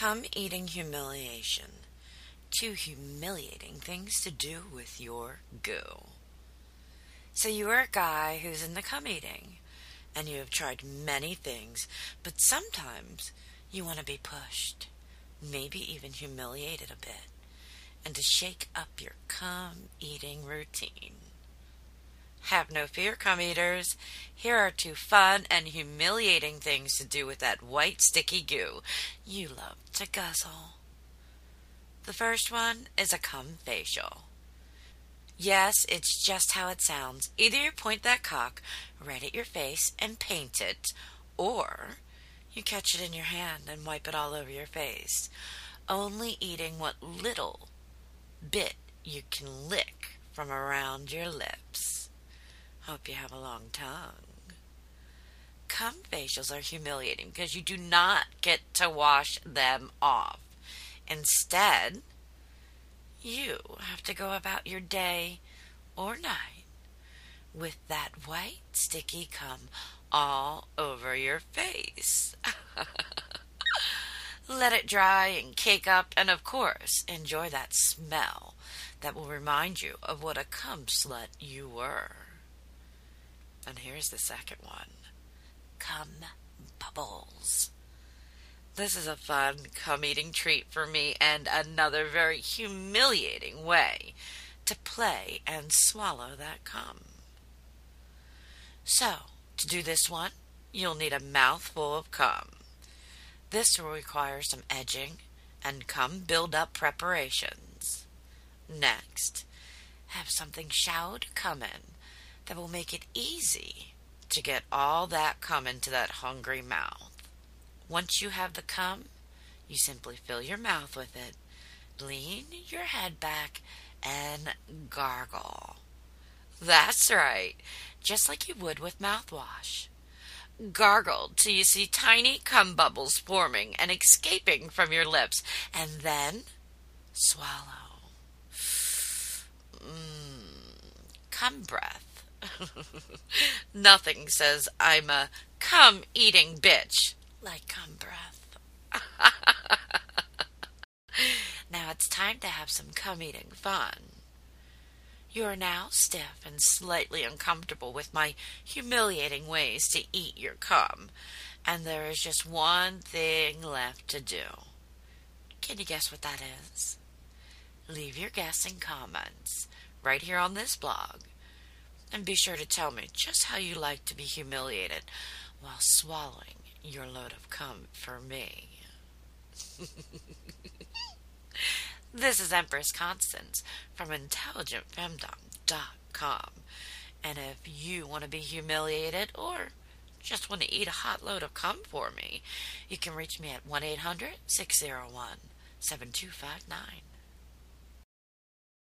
Come eating humiliation. Two humiliating things to do with your goo. So you are a guy who's into cum eating, and you have tried many things, but sometimes you want to be pushed, maybe even humiliated a bit, and to shake up your cum eating routine. Have no fear, cum eaters. Here are two fun and humiliating things to do with that white sticky goo you love to guzzle. The first one is a cum facial. Yes, it's just how it sounds. Either you point that cock right at your face and paint it, or you catch it in your hand and wipe it all over your face, only eating what little bit you can lick from around your lips. Hope you have a long tongue. Cum facials are humiliating because you do not get to wash them off. Instead, you have to go about your day or night with that white, sticky cum all over your face. Let it dry and cake up, and of course, enjoy that smell that will remind you of what a cum slut you were. And here's the second one. Cum bubbles. This is a fun cum-eating treat for me and another very humiliating way to play and swallow that cum. So, to do this one, you'll need a mouthful of cum. This will require some edging and cum build-up preparations. Next, have something showered cum in that will make it easy to get all that cum into that hungry mouth. Once you have the cum, you simply fill your mouth with it, lean your head back, and gargle. That's right, just like you would with mouthwash. Gargle till you see tiny cum bubbles forming and escaping from your lips, and then swallow. Cum breath. Nothing says I'm a cum-eating bitch like cum breath. Now it's time to have some cum-eating fun. You are now stiff and slightly uncomfortable with my humiliating ways to eat your cum, and there is just one thing left to do. Can you guess what that is? Leave your guess in comments right here on this blog. And be sure to tell me just how you like to be humiliated while swallowing your load of cum for me. This is Empress Constance from IntelligentFemdom.com. And if you want to be humiliated or just want to eat a hot load of cum for me, you can reach me at 1-800-601-7259.